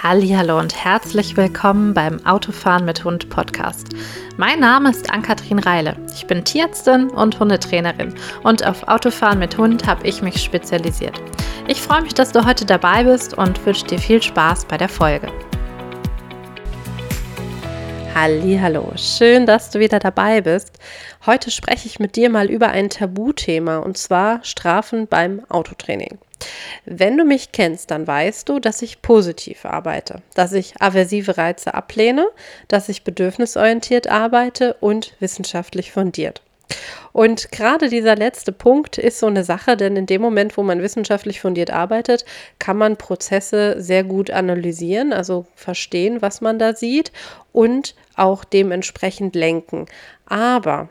Hallihallo und herzlich willkommen beim Autofahren mit Hund Podcast. Mein Name ist Ann-Kathrin Reile. Ich bin Tierärztin und Hundetrainerin und auf Autofahren mit Hund habe ich mich spezialisiert. Ich freue mich, dass du heute dabei bist und wünsche dir viel Spaß bei der Folge. Hallihallo, schön, dass du wieder dabei bist. Heute spreche ich mit dir mal über ein Tabuthema und zwar Strafen beim Autotraining. Wenn du mich kennst, dann weißt du, dass ich positiv arbeite, dass ich aversive Reize ablehne, dass ich bedürfnisorientiert arbeite und wissenschaftlich fundiert. Und gerade dieser letzte Punkt ist so eine Sache, denn in dem Moment, wo man wissenschaftlich fundiert arbeitet, kann man Prozesse sehr gut analysieren, also verstehen, was man da sieht und auch dementsprechend lenken. Aber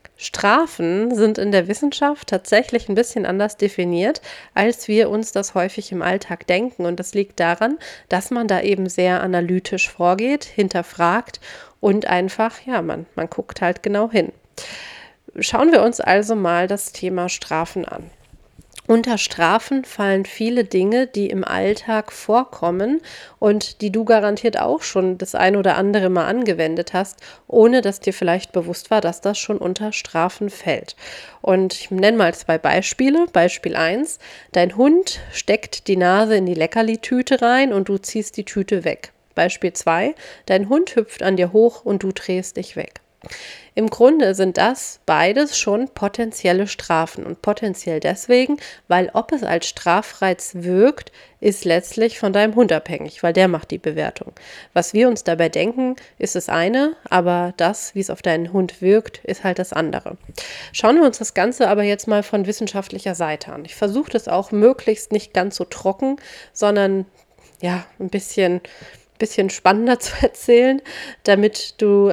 Strafen sind in der Wissenschaft tatsächlich ein bisschen anders definiert, als wir uns das häufig im Alltag denken. Und das liegt daran, dass man da eben sehr analytisch vorgeht, hinterfragt und einfach, man guckt halt genau hin. Schauen wir uns also mal das Thema Strafen an. Unter Strafen fallen viele Dinge, die im Alltag vorkommen und die du garantiert auch schon das ein oder andere Mal angewendet hast, ohne dass dir vielleicht bewusst war, dass das schon unter Strafen fällt. Und ich nenne mal 2 Beispiele. Beispiel 1, dein Hund steckt die Nase in die Leckerli-Tüte rein und du ziehst die Tüte weg. Beispiel 2, dein Hund hüpft an dir hoch und du drehst dich weg. Im Grunde sind das beides schon potenzielle Strafen und potenziell deswegen, weil ob es als Strafreiz wirkt, ist letztlich von deinem Hund abhängig, weil der macht die Bewertung. Was wir uns dabei denken, ist das eine, aber das, wie es auf deinen Hund wirkt, ist halt das andere. Schauen wir uns das Ganze aber jetzt mal von wissenschaftlicher Seite an. Ich versuche das auch möglichst nicht ganz so trocken, sondern ein bisschen spannender zu erzählen, damit du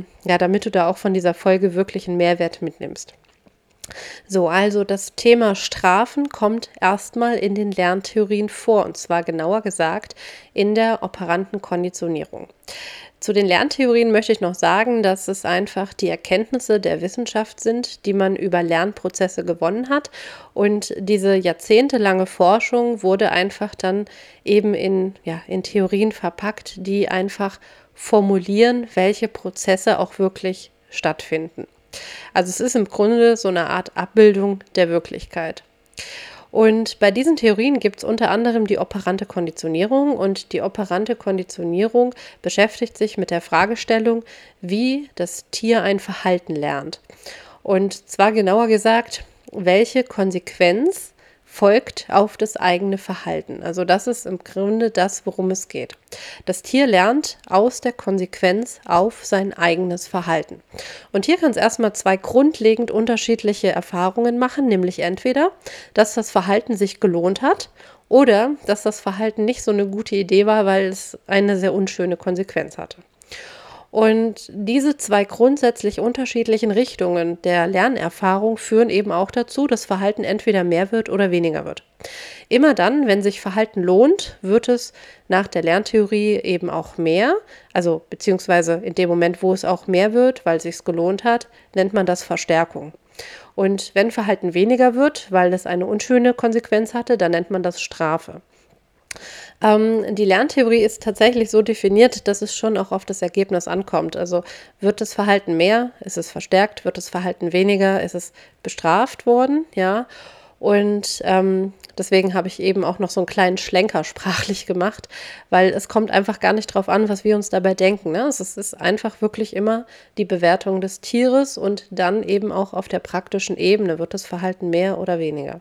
da auch von dieser Folge wirklich einen Mehrwert mitnimmst. So, also das Thema Strafen kommt erstmal in den Lerntheorien vor, und zwar genauer gesagt in der operanten Konditionierung. Zu den Lerntheorien möchte ich noch sagen, dass es einfach die Erkenntnisse der Wissenschaft sind, die man über Lernprozesse gewonnen hat. Und diese jahrzehntelange Forschung wurde einfach dann eben in Theorien verpackt, die einfach formulieren, welche Prozesse auch wirklich stattfinden. Also es ist im Grunde so eine Art Abbildung der Wirklichkeit. Und bei diesen Theorien gibt es unter anderem die operante Konditionierung, und die operante Konditionierung beschäftigt sich mit der Fragestellung, wie das Tier ein Verhalten lernt. Und zwar genauer gesagt, welche Konsequenz folgt auf das eigene Verhalten. Also das ist im Grunde das, worum es geht. Das Tier lernt aus der Konsequenz auf sein eigenes Verhalten. Und hier kann es erstmal 2 grundlegend unterschiedliche Erfahrungen machen, nämlich entweder, dass das Verhalten sich gelohnt hat oder dass das Verhalten nicht so eine gute Idee war, weil es eine sehr unschöne Konsequenz hatte. Und diese 2 grundsätzlich unterschiedlichen Richtungen der Lernerfahrung führen eben auch dazu, dass Verhalten entweder mehr wird oder weniger wird. Immer dann, wenn sich Verhalten lohnt, wird es nach der Lerntheorie eben auch mehr, also beziehungsweise in dem Moment, wo es auch mehr wird, weil es sich gelohnt hat, nennt man das Verstärkung. Und wenn Verhalten weniger wird, weil es eine unschöne Konsequenz hatte, dann nennt man das Strafe. Die Lerntheorie ist tatsächlich so definiert, dass es schon auch auf das Ergebnis ankommt. Also wird das Verhalten mehr, ist es verstärkt, wird das Verhalten weniger, ist es bestraft worden, ja. Und deswegen habe ich eben auch noch so einen kleinen Schlenker sprachlich gemacht, weil es kommt einfach gar nicht drauf an, was wir uns dabei denken, ne? Es ist einfach wirklich immer die Bewertung des Tieres und dann eben auch auf der praktischen Ebene, wird das Verhalten mehr oder weniger.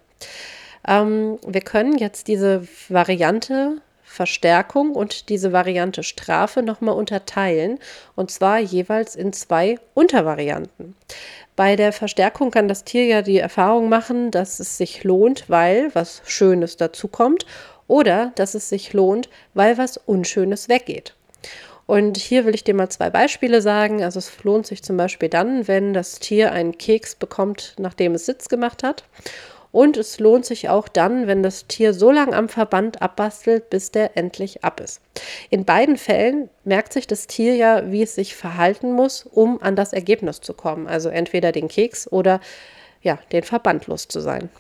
Wir können jetzt diese Variante Verstärkung und diese Variante Strafe nochmal unterteilen, und zwar jeweils in 2 Untervarianten. Bei der Verstärkung kann das Tier ja die Erfahrung machen, dass es sich lohnt, weil was Schönes dazukommt, oder dass es sich lohnt, weil was Unschönes weggeht. Und hier will ich dir mal 2 Beispiele sagen. Also es lohnt sich zum Beispiel dann, wenn das Tier einen Keks bekommt, nachdem es Sitz gemacht hat. Und es lohnt sich auch dann, wenn das Tier so lange am Verband abbastelt, bis der endlich ab ist. In beiden Fällen merkt sich das Tier ja, wie es sich verhalten muss, um an das Ergebnis zu kommen. Also entweder den Keks oder den Verband los zu sein.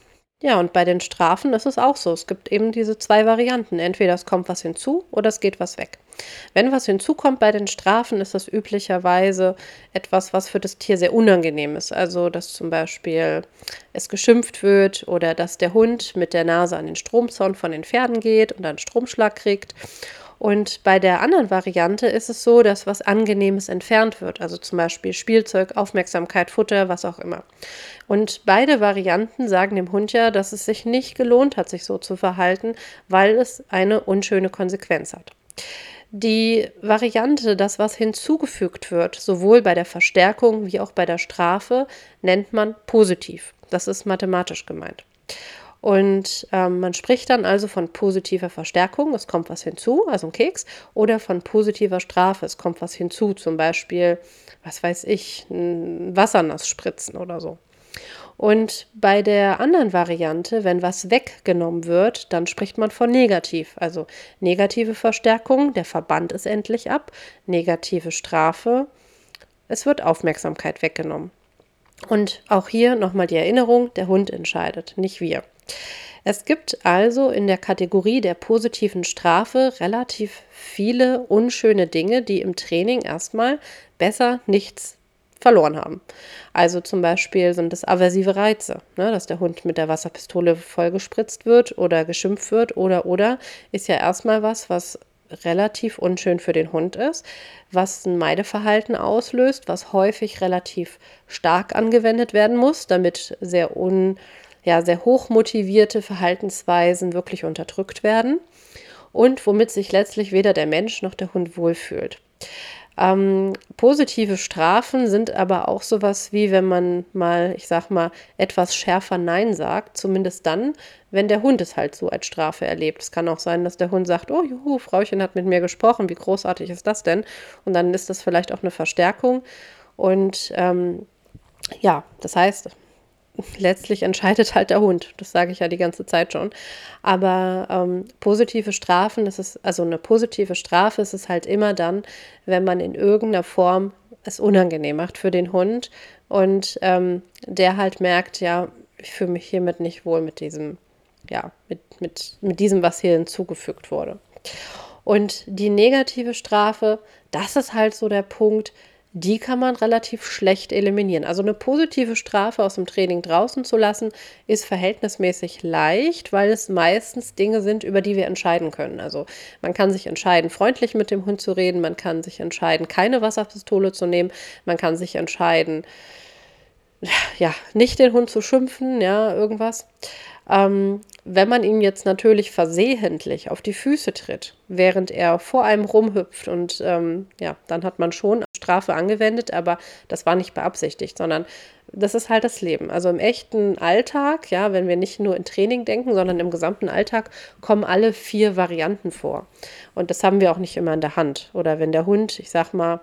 Ja, und bei den Strafen ist es auch so. Es gibt eben diese 2 Varianten. Entweder es kommt was hinzu oder es geht was weg. Wenn was hinzukommt bei den Strafen, ist das üblicherweise etwas, was für das Tier sehr unangenehm ist. Also, dass zum Beispiel es geschimpft wird oder dass der Hund mit der Nase an den Stromzaun von den Pferden geht und einen Stromschlag kriegt. Und bei der anderen Variante ist es so, dass was Angenehmes entfernt wird. Also zum Beispiel Spielzeug, Aufmerksamkeit, Futter, was auch immer. Und beide Varianten sagen dem Hund ja, dass es sich nicht gelohnt hat, sich so zu verhalten, weil es eine unschöne Konsequenz hat. Die Variante, dass was hinzugefügt wird, sowohl bei der Verstärkung wie auch bei der Strafe, nennt man positiv. Das ist mathematisch gemeint. Und man spricht dann also von positiver Verstärkung, es kommt was hinzu, also ein Keks, oder von positiver Strafe, es kommt was hinzu, zum Beispiel, was weiß ich, ein Wassernass spritzen oder so. Und bei der anderen Variante, wenn was weggenommen wird, dann spricht man von negativ. Also negative Verstärkung, der Verband ist endlich ab, negative Strafe, es wird Aufmerksamkeit weggenommen. Und auch hier nochmal die Erinnerung, der Hund entscheidet, nicht wir. Es gibt also in der Kategorie der positiven Strafe relativ viele unschöne Dinge, die im Training erstmal besser nichts verloren haben. Also zum Beispiel sind es aversive Reize, ne, dass der Hund mit der Wasserpistole vollgespritzt wird oder geschimpft wird oder, ist ja erstmal was relativ unschön für den Hund ist, was ein Meideverhalten auslöst, was häufig relativ stark angewendet werden muss, damit sehr hoch motivierte Verhaltensweisen wirklich unterdrückt werden und womit sich letztlich weder der Mensch noch der Hund wohlfühlt. Positive Strafen sind aber auch sowas wie, wenn man mal, ich sag mal, etwas schärfer Nein sagt, zumindest dann, wenn der Hund es halt so als Strafe erlebt. Es kann auch sein, dass der Hund sagt, oh juhu, Frauchen hat mit mir gesprochen, wie großartig ist das denn? Und dann ist das vielleicht auch eine Verstärkung. Und das heißt, letztlich entscheidet halt der Hund. Das sage ich ja die ganze Zeit schon. Aber positive Strafen, eine positive Strafe ist es halt immer dann, wenn man in irgendeiner Form es unangenehm macht für den Hund und der halt merkt, ja, ich fühle mich hiermit nicht wohl mit diesem, mit diesem, was hier hinzugefügt wurde. Und die negative Strafe, das ist halt so der Punkt, die kann man relativ schlecht eliminieren. Also eine positive Strafe aus dem Training draußen zu lassen, ist verhältnismäßig leicht, weil es meistens Dinge sind, über die wir entscheiden können. Also man kann sich entscheiden, freundlich mit dem Hund zu reden, man kann sich entscheiden, keine Wasserpistole zu nehmen, man kann sich entscheiden, nicht den Hund zu schimpfen, irgendwas. Wenn man ihm jetzt natürlich versehentlich auf die Füße tritt, während er vor einem rumhüpft und dann hat man schon Strafe angewendet, aber das war nicht beabsichtigt, sondern das ist halt das Leben. Also im echten Alltag, wenn wir nicht nur in Training denken, sondern im gesamten Alltag kommen alle 4 Varianten vor. Und das haben wir auch nicht immer in der Hand. Oder wenn der Hund, ich sag mal,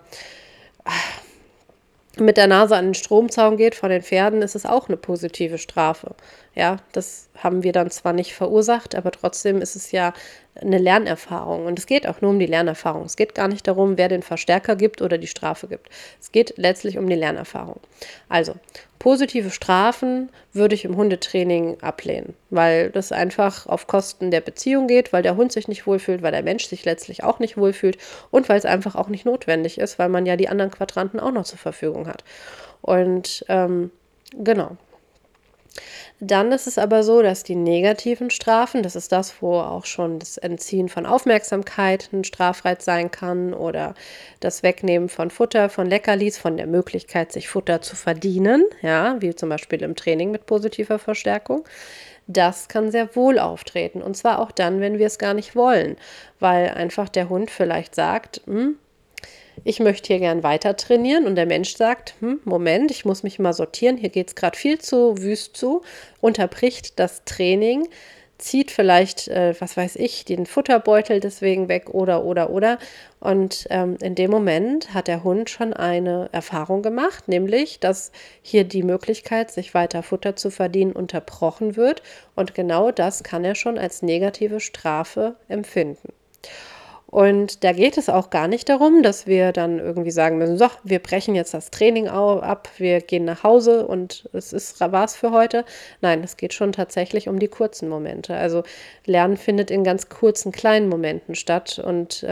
mit der Nase an den Stromzaun geht von den Pferden, ist es auch eine positive Strafe. Ja, das haben wir dann zwar nicht verursacht, aber trotzdem ist es ja eine Lernerfahrung. Und es geht auch nur um die Lernerfahrung. Es geht gar nicht darum, wer den Verstärker gibt oder die Strafe gibt. Es geht letztlich um die Lernerfahrung. Also, positive Strafen würde ich im Hundetraining ablehnen, weil das einfach auf Kosten der Beziehung geht, weil der Hund sich nicht wohlfühlt, weil der Mensch sich letztlich auch nicht wohlfühlt und weil es einfach auch nicht notwendig ist, weil man ja die anderen Quadranten auch noch zur Verfügung hat. Und genau. Dann ist es aber so, dass die negativen Strafen, das ist das, wo auch schon das Entziehen von Aufmerksamkeit ein Strafreiz sein kann oder das Wegnehmen von Futter, von Leckerlis, von der Möglichkeit, sich Futter zu verdienen, wie zum Beispiel im Training mit positiver Verstärkung. Das kann sehr wohl auftreten und zwar auch dann, wenn wir es gar nicht wollen, weil einfach der Hund vielleicht sagt, ich möchte hier gern weiter trainieren und der Mensch sagt, Moment, ich muss mich mal sortieren, hier geht es gerade viel zu wüst zu, unterbricht das Training, zieht vielleicht, den Futterbeutel deswegen weg oder. Und in dem Moment hat der Hund schon eine Erfahrung gemacht, nämlich, dass hier die Möglichkeit, sich weiter Futter zu verdienen, unterbrochen wird und genau das kann er schon als negative Strafe empfinden. Und da geht es auch gar nicht darum, dass wir dann irgendwie sagen müssen, so, wir brechen jetzt das Training ab, wir gehen nach Hause und war's für heute. Nein, es geht schon tatsächlich um die kurzen Momente. Also Lernen findet in ganz kurzen, kleinen Momenten statt und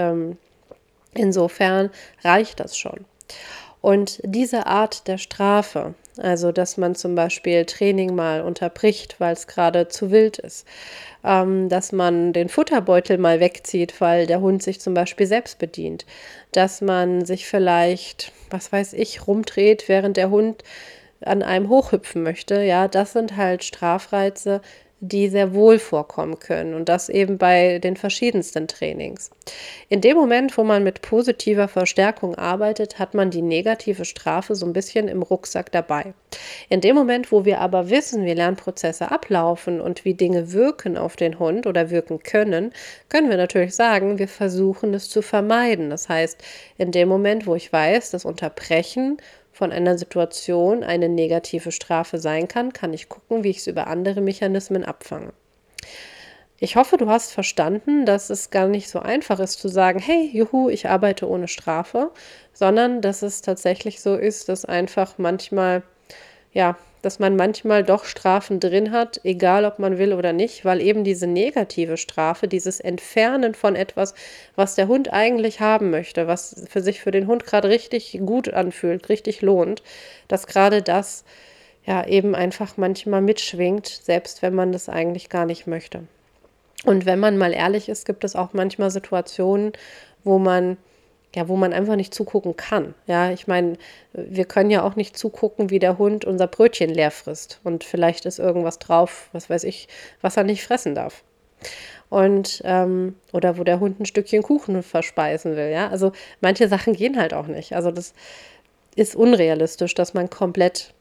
insofern reicht das schon. Und diese Art der Strafe, also dass man zum Beispiel Training mal unterbricht, weil es gerade zu wild ist, dass man den Futterbeutel mal wegzieht, weil der Hund sich zum Beispiel selbst bedient, dass man sich vielleicht, was weiß ich, rumdreht, während der Hund an einem hochhüpfen möchte, ja, das sind halt Strafreize, die sehr wohl vorkommen können und das eben bei den verschiedensten Trainings. In dem Moment, wo man mit positiver Verstärkung arbeitet, hat man die negative Strafe so ein bisschen im Rucksack dabei. In dem Moment, wo wir aber wissen, wie Lernprozesse ablaufen und wie Dinge wirken auf den Hund oder wirken können, können wir natürlich sagen, wir versuchen es zu vermeiden. Das heißt, in dem Moment, wo ich weiß, das Unterbrechen von einer Situation eine negative Strafe sein kann, kann ich gucken, wie ich es über andere Mechanismen abfange. Ich hoffe, du hast verstanden, dass es gar nicht so einfach ist zu sagen, hey, juhu, ich arbeite ohne Strafe, sondern dass es tatsächlich so ist, dass einfach manchmal, ja, dass man manchmal doch Strafen drin hat, egal ob man will oder nicht, weil eben diese negative Strafe, dieses Entfernen von etwas, was der Hund eigentlich haben möchte, was sich für den Hund gerade richtig gut anfühlt, richtig lohnt, dass gerade das ja eben einfach manchmal mitschwingt, selbst wenn man das eigentlich gar nicht möchte. Und wenn man mal ehrlich ist, gibt es auch manchmal Situationen, wo man wo man einfach nicht zugucken kann. Ja, ich meine, wir können ja auch nicht zugucken, wie der Hund unser Brötchen leer frisst. Und vielleicht ist irgendwas drauf, was weiß ich, was er nicht fressen darf. Und, oder wo der Hund ein Stückchen Kuchen verspeisen will. Ja, also manche Sachen gehen halt auch nicht. Also das ist unrealistisch, dass man komplett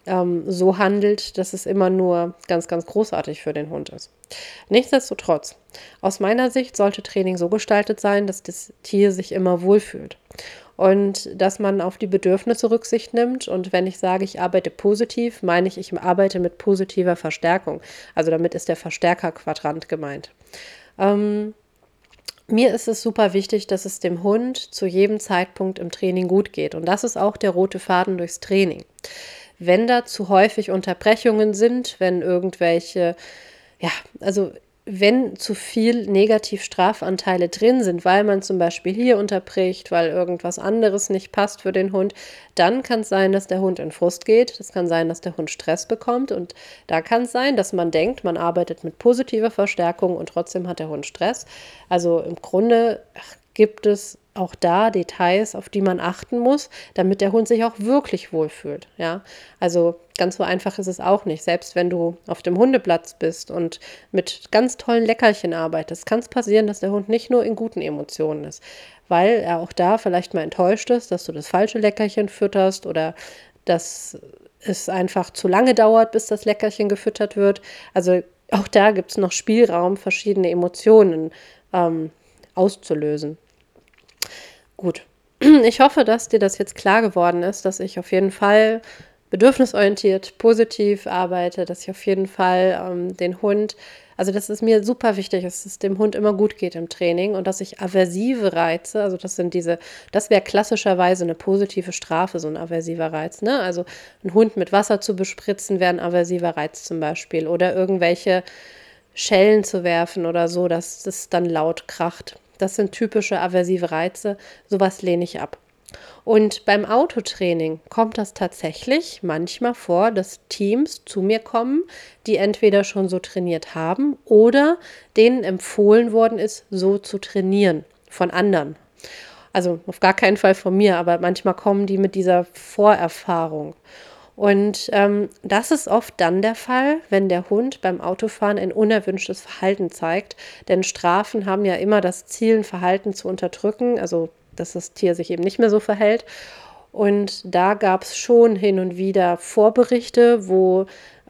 so handelt, dass es immer nur ganz, ganz großartig für den Hund ist. Nichtsdestotrotz, aus meiner Sicht sollte Training so gestaltet sein, dass das Tier sich immer wohlfühlt und dass man auf die Bedürfnisse Rücksicht nimmt. Und wenn ich sage, ich arbeite positiv, meine ich, ich arbeite mit positiver Verstärkung. Also damit ist der Verstärkerquadrant gemeint. Mir ist es super wichtig, dass es dem Hund zu jedem Zeitpunkt im Training gut geht. Und das ist auch der rote Faden durchs Training. Wenn da zu häufig Unterbrechungen sind, wenn irgendwelche, ja, also wenn zu viel Negativstrafanteile drin sind, weil man zum Beispiel hier unterbricht, weil irgendwas anderes nicht passt für den Hund, dann kann es sein, dass der Hund in Frust geht. Das kann sein, dass der Hund Stress bekommt. Und da kann es sein, dass man denkt, man arbeitet mit positiver Verstärkung und trotzdem hat der Hund Stress. Also im Grunde gibt es auch da Details, auf die man achten muss, damit der Hund sich auch wirklich wohlfühlt. Ja, also ganz so einfach ist es auch nicht. Selbst wenn du auf dem Hundeplatz bist und mit ganz tollen Leckerchen arbeitest, kann es passieren, dass der Hund nicht nur in guten Emotionen ist, weil er auch da vielleicht mal enttäuscht ist, dass du das falsche Leckerchen fütterst oder dass es einfach zu lange dauert, bis das Leckerchen gefüttert wird. Also auch da gibt es noch Spielraum, verschiedene Emotionen auszulösen. Gut, ich hoffe, dass dir das jetzt klar geworden ist, dass ich auf jeden Fall bedürfnisorientiert, positiv arbeite, dass ich auf jeden Fall den Hund, also dass es mir super wichtig ist, dass es dem Hund immer gut geht im Training und dass ich aversive Reize, also das wäre klassischerweise eine positive Strafe, so ein aversiver Reiz, ne? Also einen Hund mit Wasser zu bespritzen, wäre ein aversiver Reiz zum Beispiel oder irgendwelche Schellen zu werfen oder so, dass es dann laut kracht. Das sind typische aversive Reize, sowas lehne ich ab. Und beim Autotraining kommt das tatsächlich manchmal vor, dass Teams zu mir kommen, die entweder schon so trainiert haben oder denen empfohlen worden ist, so zu trainieren von anderen. Also auf gar keinen Fall von mir, aber manchmal kommen die mit dieser Vorerfahrung. Und das ist oft dann der Fall, wenn der Hund beim Autofahren ein unerwünschtes Verhalten zeigt. Denn Strafen haben ja immer das Ziel, ein Verhalten zu unterdrücken, also dass das Tier sich eben nicht mehr so verhält. Und da gab es schon hin und wieder Vorberichte, wo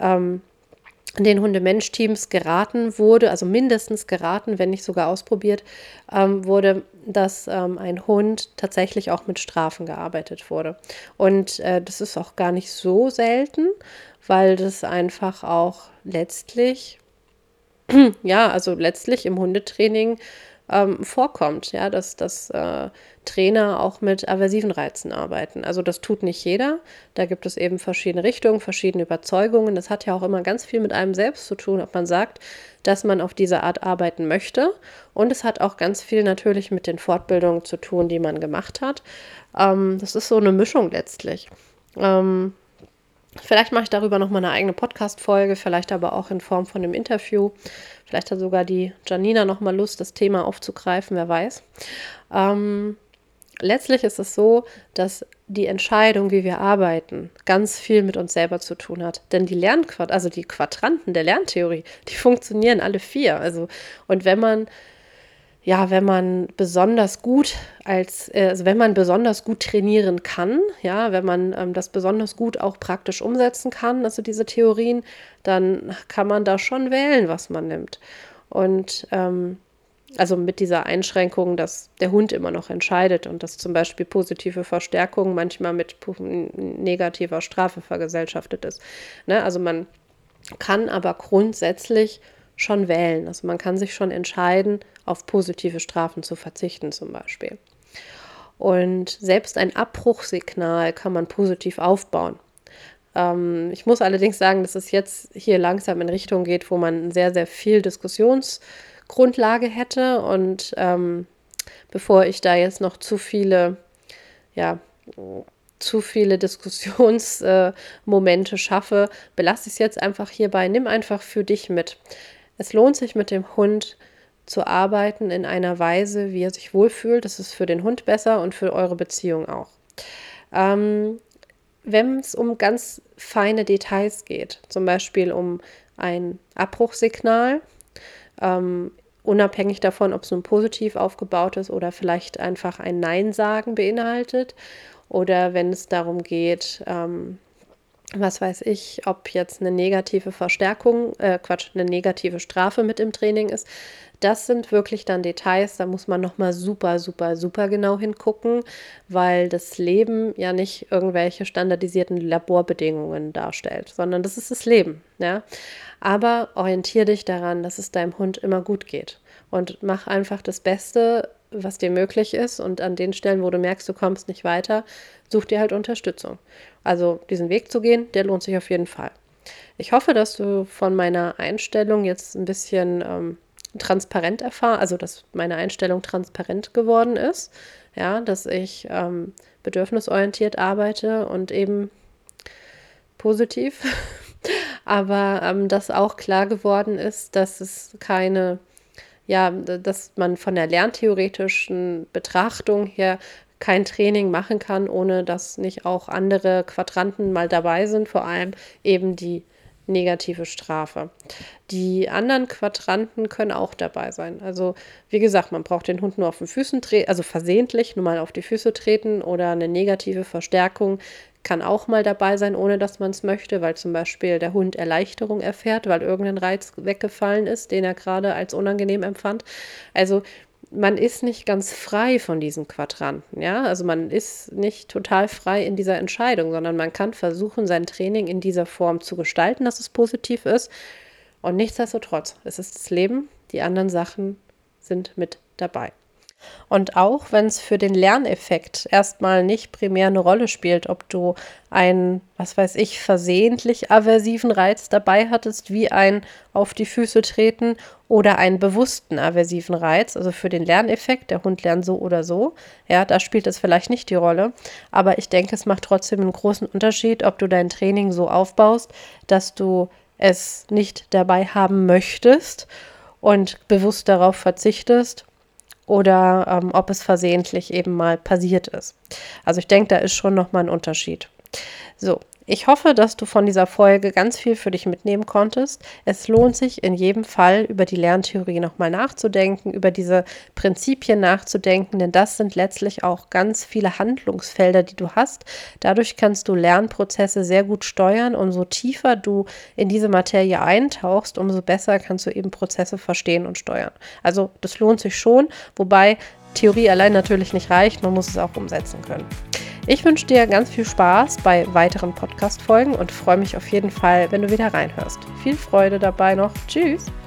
den Hunde-Mensch-Teams geraten wurde, also mindestens geraten, wenn nicht sogar ausprobiert wurde, dass ein Hund tatsächlich auch mit Strafen gearbeitet wurde. Und das ist auch gar nicht so selten, weil das einfach auch letztlich, ja, also letztlich im Hundetraining vorkommt, ja, dass Trainer auch mit aversiven Reizen arbeiten. Also das tut nicht jeder. Da gibt es eben verschiedene Richtungen, verschiedene Überzeugungen. Das hat ja auch immer ganz viel mit einem selbst zu tun, ob man sagt, dass man auf diese Art arbeiten möchte. Und es hat auch ganz viel natürlich mit den Fortbildungen zu tun, die man gemacht hat. Das ist so eine Mischung letztlich. Vielleicht mache ich darüber nochmal eine eigene Podcast-Folge, vielleicht aber auch in Form von einem Interview. Vielleicht hat sogar die Janina nochmal Lust, das Thema aufzugreifen, wer weiß. Letztlich ist es so, dass die Entscheidung, wie wir arbeiten, ganz viel mit uns selber zu tun hat. Denn die die Quadranten der Lerntheorie, die funktionieren alle 4. Und wenn man besonders gut wenn man besonders gut trainieren kann, ja, wenn man das besonders gut auch praktisch umsetzen kann, also diese Theorien, dann kann man da schon wählen, was man nimmt. Und also mit dieser Einschränkung, dass der Hund immer noch entscheidet und dass zum Beispiel positive Verstärkung manchmal mit negativer Strafe vergesellschaftet ist. Ne? Also man kann aber grundsätzlich schon wählen. Also man kann sich schon entscheiden, auf positive Strafen zu verzichten zum Beispiel. Und selbst ein Abbruchsignal kann man positiv aufbauen. Ich muss allerdings sagen, dass es jetzt hier langsam in Richtung geht, wo man sehr, sehr viel Diskussionsgrundlage hätte. Und bevor ich da jetzt noch zu viele Diskussionsmomente schaffe, belasse ich es jetzt einfach hierbei. Nimm einfach für dich mit. Es lohnt sich, mit dem Hund zu arbeiten in einer Weise, wie er sich wohlfühlt. Das ist für den Hund besser und für eure Beziehung auch. Wenn es um ganz feine Details geht, zum Beispiel um ein Abbruchsignal, unabhängig davon, ob es nun positiv aufgebaut ist oder vielleicht einfach ein Nein sagen beinhaltet, oder wenn es darum geht, was weiß ich, ob jetzt eine negative eine negative Strafe mit im Training ist. Das sind wirklich dann Details, da muss man nochmal super, super, super genau hingucken, weil das Leben ja nicht irgendwelche standardisierten Laborbedingungen darstellt, sondern das ist das Leben, ja. Aber orientiere dich daran, dass es deinem Hund immer gut geht und mach einfach das Beste, was dir möglich ist, und an den Stellen, wo du merkst, du kommst nicht weiter, such dir halt Unterstützung. Also diesen Weg zu gehen, der lohnt sich auf jeden Fall. Ich hoffe, dass du von meiner Einstellung jetzt ein bisschen transparent dass meine Einstellung transparent geworden ist, ja, dass ich bedürfnisorientiert arbeite und eben positiv, aber dass auch klar geworden ist, dass es dass man von der lerntheoretischen Betrachtung her kein Training machen kann, ohne dass nicht auch andere Quadranten mal dabei sind, vor allem eben die negative Strafe. Die anderen Quadranten können auch dabei sein. Also wie gesagt, man braucht den Hund nur auf den Füßen treten, also versehentlich nur mal auf die Füße treten, oder eine negative Verstärkung kann auch mal dabei sein, ohne dass man es möchte, weil zum Beispiel der Hund Erleichterung erfährt, weil irgendein Reiz weggefallen ist, den er gerade als unangenehm empfand. Also man ist nicht ganz frei von diesen Quadranten, ja, also man ist nicht total frei in dieser Entscheidung, sondern man kann versuchen, sein Training in dieser Form zu gestalten, dass es positiv ist, und nichtsdestotrotz, es ist das Leben, die anderen Sachen sind mit dabei. Und auch wenn es für den Lerneffekt erstmal nicht primär eine Rolle spielt, ob du einen, was weiß ich, versehentlich aversiven Reiz dabei hattest, wie ein auf die Füße treten, oder einen bewussten aversiven Reiz, also für den Lerneffekt, der Hund lernt so oder so, ja, da spielt es vielleicht nicht die Rolle, aber ich denke, es macht trotzdem einen großen Unterschied, ob du dein Training so aufbaust, dass du es nicht dabei haben möchtest und bewusst darauf verzichtest, oder ob es versehentlich eben mal passiert ist. Also ich denke, da ist schon nochmal ein Unterschied. So, ich hoffe, dass du von dieser Folge ganz viel für dich mitnehmen konntest. Es lohnt sich in jedem Fall, über die Lerntheorie nochmal nachzudenken, über diese Prinzipien nachzudenken, denn das sind letztlich auch ganz viele Handlungsfelder, die du hast. Dadurch kannst du Lernprozesse sehr gut steuern, und so tiefer du in diese Materie eintauchst, umso besser kannst du eben Prozesse verstehen und steuern. Also das lohnt sich schon, wobei Theorie allein natürlich nicht reicht, man muss es auch umsetzen können. Ich wünsche dir ganz viel Spaß bei weiteren Podcast-Folgen und freue mich auf jeden Fall, wenn du wieder reinhörst. Viel Freude dabei noch. Tschüss!